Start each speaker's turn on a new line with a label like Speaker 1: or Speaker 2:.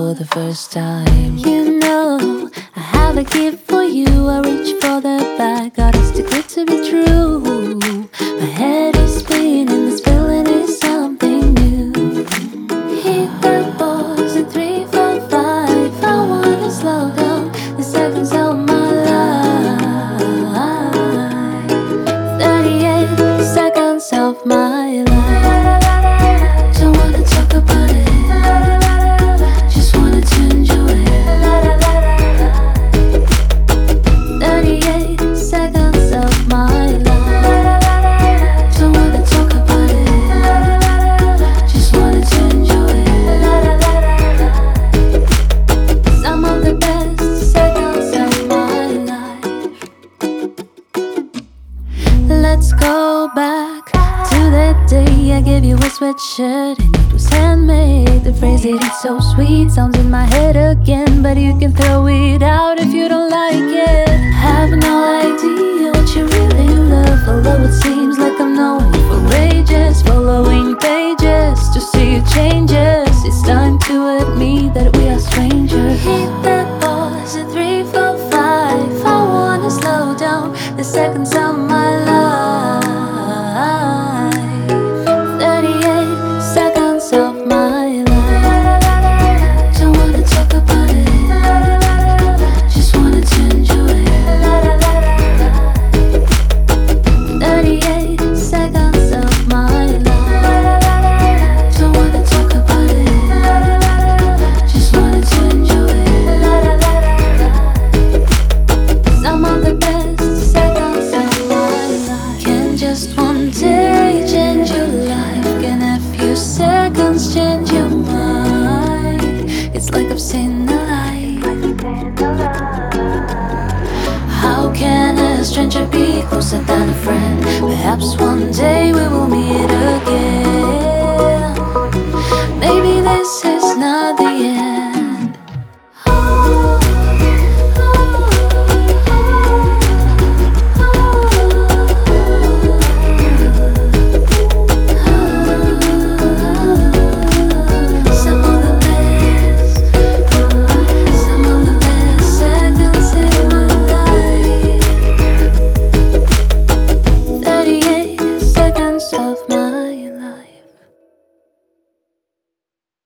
Speaker 1: for the first time. You know, I have a gift for you. I reach for the bag, God, it's too good to be true. My head is spinning, this feeling is something new. Hit the pause at 3, 4, 5. I wanna slow down the seconds of my life. 38 seconds of my life. Don't wanna talk about it, just wanted to enjoy it. 38 seconds of my life. Don't wanna talk about it, just wanted to enjoy it. Some of the best seconds of my life. Let's go back to that day I gave you a sweatshirt and it was handmade. The phrase it is so sweet sounds in my head again, but you can throw it out if you don't like it. Have no idea what you really love, although it seems like I've known you for ages. Following pages to see your changes. It's time to admit that we are strangers. Hit that pause at 3, 4, 5. I wanna slow down the seconds of my life. 38 seconds of my life. Don't wanna talk about it, just wanted to enjoy it. 38 seconds of my life. Don't wanna talk about it, just wanted to enjoy it. Some of the best seconds of my life. Can just one day change your life? Can a few seconds change your mind? It's like I've seen the light. How can a stranger be closer than a friend? Perhaps one day we will meet again. Maybe this is not the end.